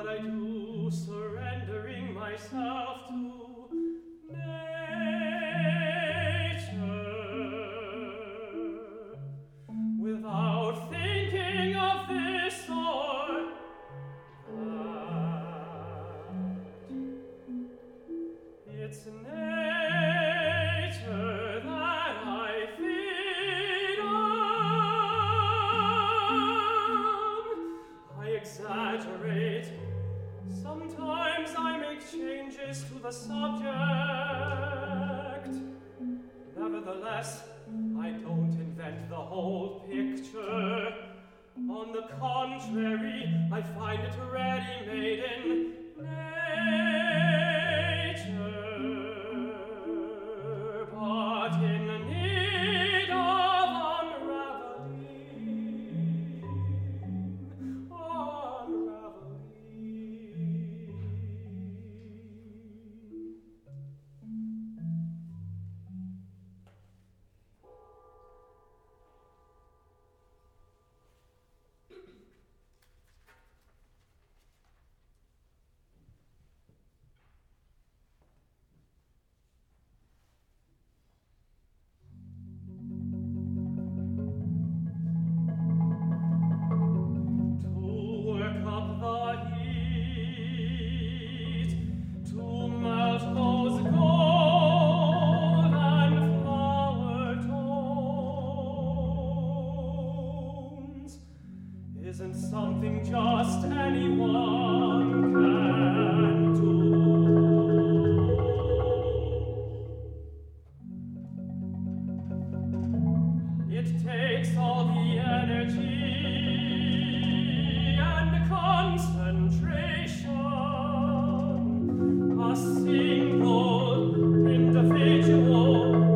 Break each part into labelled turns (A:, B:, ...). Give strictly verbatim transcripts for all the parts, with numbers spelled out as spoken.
A: what I do, surrendering myself to nature, without thinking of this or that. It's nature that I feed on. I exaggerate. Sometimes I make changes to the subject. Nevertheless, I don't invent the whole picture. On the contrary, I find it ready-made in nature, but in need of unraveling, unraveling. Isn't something just anyone can do. It takes all the energy and concentration a single individual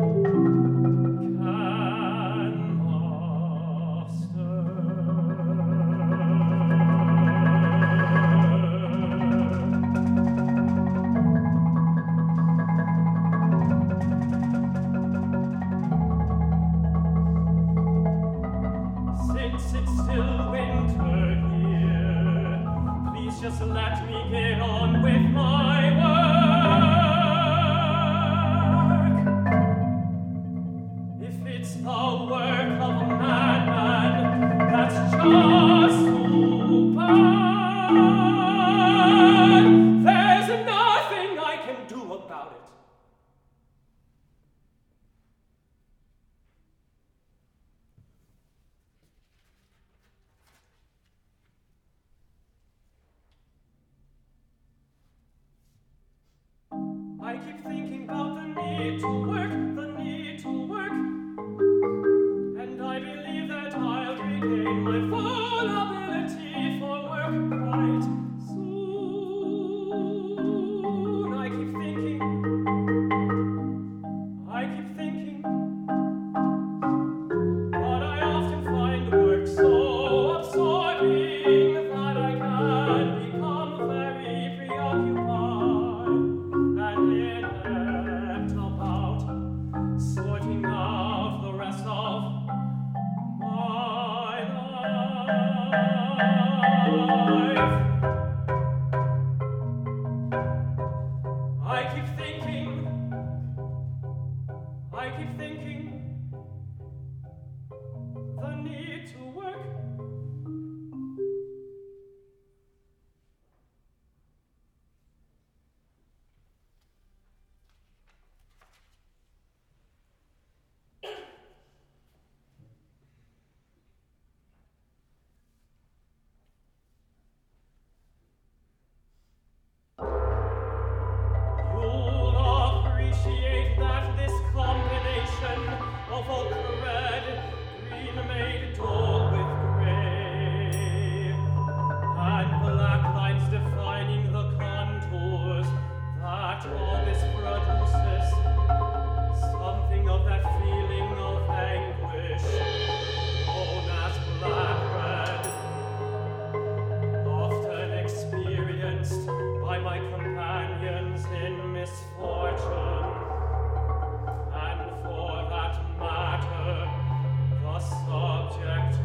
A: just let me get on with my work. If it's the work of a madman, that's just too bad. There's nothing I can do about it. I keep thinking about the need to work, the need to work, and I believe that I'll regain my full ability for work quite soon. I keep thinking, I keep thinking, but I often find work so absorbing that I can become very preoccupied and inept about sorting out the rest of my life. I keep thinking, I keep thinking, the need to work. You'll appreciate that this combination of oak red, green made dull with gray, and black lines defining the contours, that all this produces something of that feeling of anguish known as black red, often experienced by my companions in misfortune, and for that matter, the subject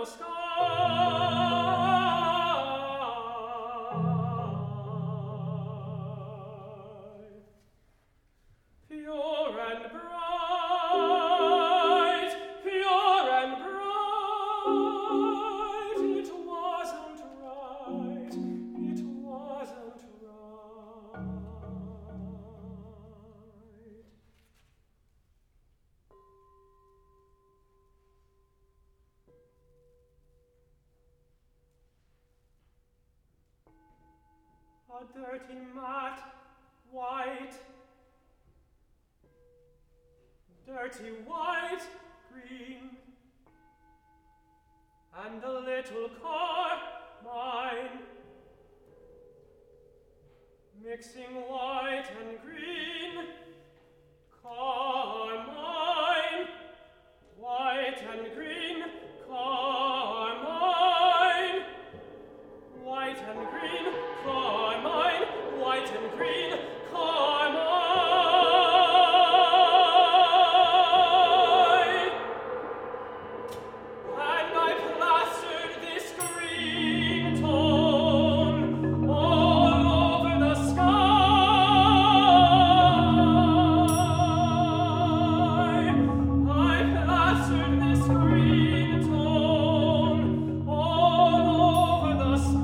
A: A dirty mat, white, dirty white, green, and a little car, mine, mixing white and green, carmine, white and green, carmine, white and green, carmine, white and green, carmine. And I plastered this green tone all over the sky. I plastered this green tone all over the sky.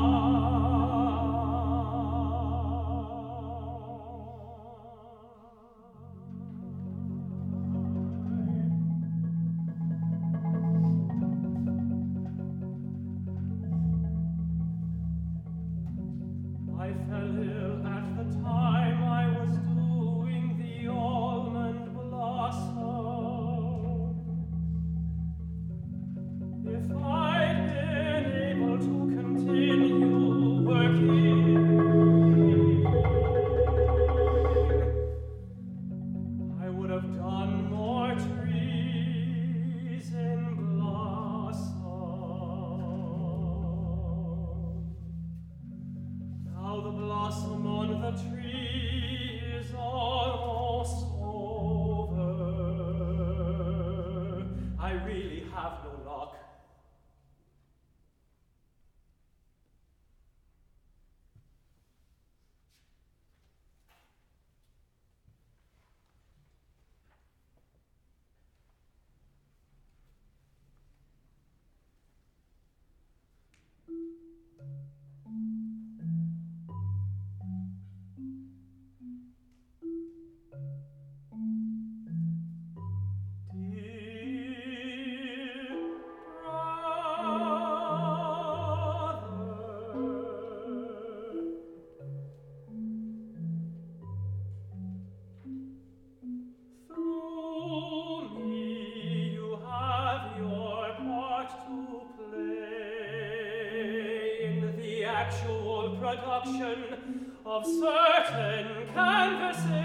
A: I fell ill at the time I was doing the almond blossom. If I'd been able to continue working, I would have done more trees in blossom. Now the blossom on the tree is almost over. I really have no luck. Production of certain canvases